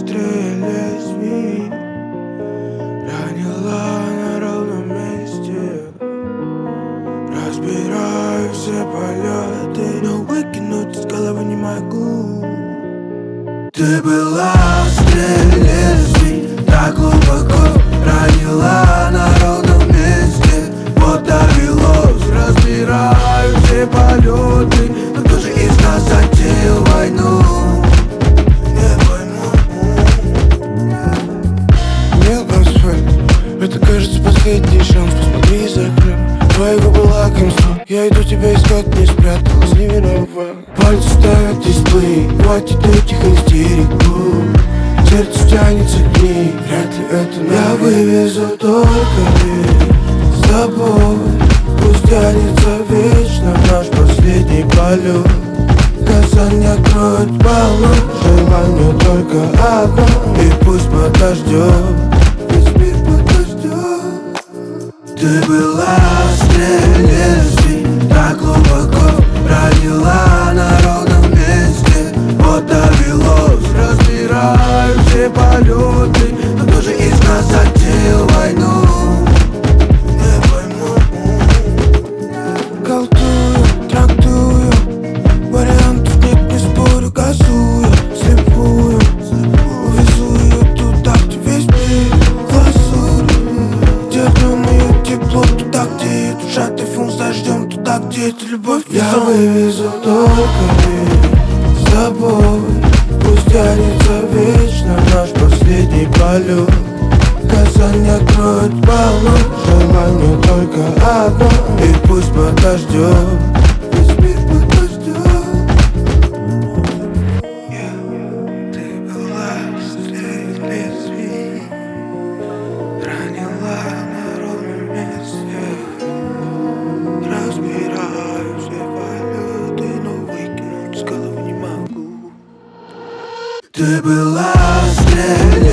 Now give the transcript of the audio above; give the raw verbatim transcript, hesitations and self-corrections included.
острее лезвий, ранила на ровном месте. Разбираю все полеты, но выкинуть из головы не могу. Ты была острее лезвий, так глубоко ранила на ровном месте. Вот довелось, разбираю все полеты, но кто же из нас затеял войну? Не пойму. Мелко асфальт, это кажется последний шанс. Посмотри за окном, твои губы лакомство. Я иду тебя искать, не спряталась, не виноват. Пальцы ставят дисплей, хватит этих истерику. Сердце тянется к ней, вряд ли это навек. Я вывезу только ведь с тобой. Пусть тянется вечно наш последний полет. Касание откроет волну, желание только одно. И пусть подождет, весь мир подождет. Ты была острее лезвий, так глубоко ранила на ровном месте. Вот довелось, разбираю все полеты, но кто же из нас затеял войну? Не пойму. Колдую, трактую, вариантов нет, не спорю, газую, слепую. Увезу ее туда, где весь мир глазурь. Держим ее тепло туда, где ее душа, тайфун с дождем, туда, где это любовь. Я вывезу только ведь с тобой. Пусть тянется вечно наш последний полет. Касание откроет волну, желание только одно. И пусть подождет, весь мир подождет. Ты была острее лезвий, ранила на ровном месте. Разбираю все полеты, но выкинуть из головы не могу. Ты была острее